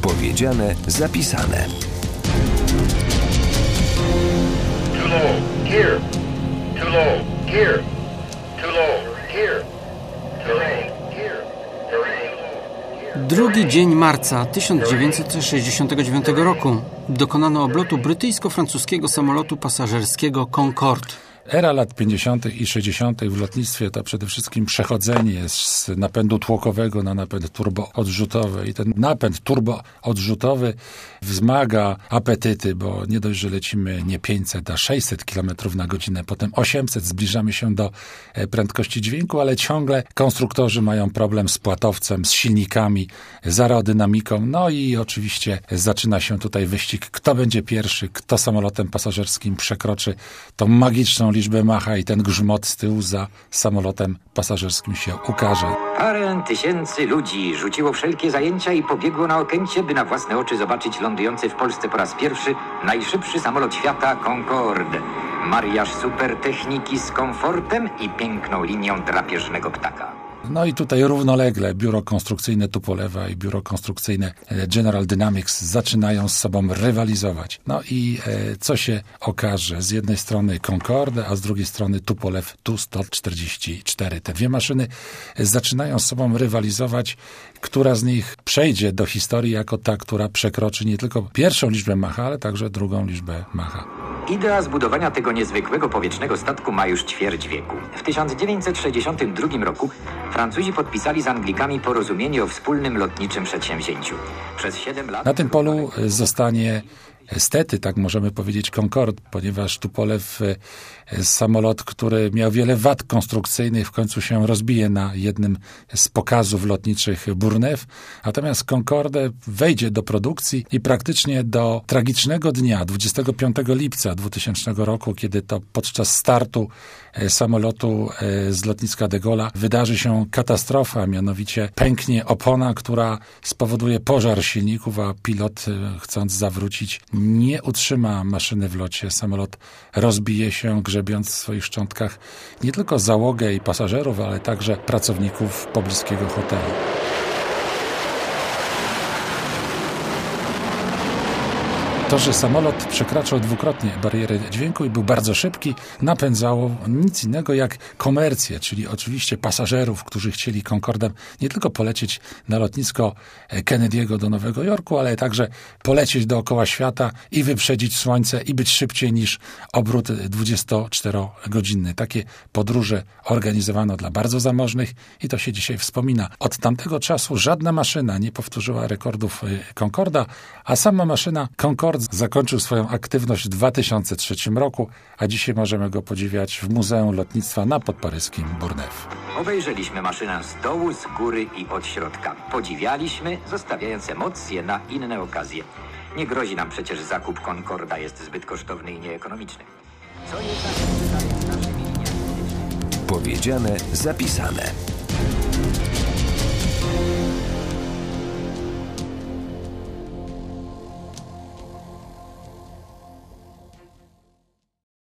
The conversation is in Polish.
Powiedziane, zapisane. Too low, gear. Too low, gear. Too low, gear. Terrain, gear. Terrain. Drugi dzień marca 1969 roku dokonano oblotu brytyjsko-francuskiego samolotu pasażerskiego Concorde. Era lat 50. i 60. w lotnictwie to przede wszystkim przechodzenie z napędu tłokowego na napęd turboodrzutowy. I ten napęd turboodrzutowy wzmaga apetyty, bo nie dość, że lecimy nie 500, a 600 km na godzinę, potem 800, zbliżamy się do prędkości dźwięku, ale ciągle konstruktorzy mają problem z płatowcem, z silnikami, z aerodynamiką. No i oczywiście zaczyna się tutaj wyścig, kto będzie pierwszy, kto samolotem pasażerskim przekroczy tą magiczną liczbę Macha i ten grzmot z tyłu za samolotem pasażerskim się ukaże. Parę tysięcy ludzi rzuciło wszelkie zajęcia i pobiegło na Okęcie, by na własne oczy zobaczyć lądujący w Polsce po raz pierwszy najszybszy samolot świata Concorde. Mariaż supertechniki z komfortem i piękną linią drapieżnego ptaka. No i tutaj równolegle biuro konstrukcyjne Tupolewa i biuro konstrukcyjne General Dynamics zaczynają z sobą rywalizować. No i co się okaże? Z jednej strony Concorde, a z drugiej strony Tupolew Tu-144. Te dwie maszyny zaczynają z sobą rywalizować, która z nich przejdzie do historii jako ta, która przekroczy nie tylko pierwszą liczbę Macha, ale także drugą liczbę Macha. Idea zbudowania tego niezwykłego powietrznego statku ma już ćwierć wieku. W 1962 roku Francuzi podpisali z Anglikami porozumienie o wspólnym lotniczym przedsięwzięciu. Przez 7 lat... Na tym polu zostanie stety, tak możemy powiedzieć, Concorde, ponieważ Tupolew, samolot, który miał wiele wad konstrukcyjnych, w końcu się rozbije na jednym z pokazów lotniczych Bourneuf, natomiast Concorde wejdzie do produkcji i praktycznie do tragicznego dnia, 25 lipca 2000 roku, kiedy to podczas startu samolotu z lotniska de Gaulle'a wydarzy się katastrofa, mianowicie pęknie opona, która spowoduje pożar silników, a pilot, chcąc zawrócić, nie utrzyma maszyny w locie. Samolot rozbije się, grzebiąc w swoich szczątkach nie tylko załogę i pasażerów, ale także pracowników pobliskiego hotelu. To, że samolot przekraczał dwukrotnie barierę dźwięku i był bardzo szybki, napędzało nic innego jak komercję, czyli oczywiście pasażerów, którzy chcieli Concordem nie tylko polecieć na lotnisko Kennedy'ego do Nowego Jorku, ale także polecieć dookoła świata i wyprzedzić słońce i być szybciej niż obrót 24-godzinny. Takie podróże organizowano dla bardzo zamożnych i to się dzisiaj wspomina. Od tamtego czasu żadna maszyna nie powtórzyła rekordów Concorda, a sama maszyna Concorde zakończył swoją aktywność w 2003 roku, a dzisiaj możemy go podziwiać w Muzeum Lotnictwa na podparyskim Bourneuf. Obejrzeliśmy maszynę z dołu, z góry i od środka. Podziwialiśmy, zostawiając emocje na inne okazje. Nie grozi nam przecież zakup Concorda, jest zbyt kosztowny i nieekonomiczny. Co jednak... Powiedziane, zapisane.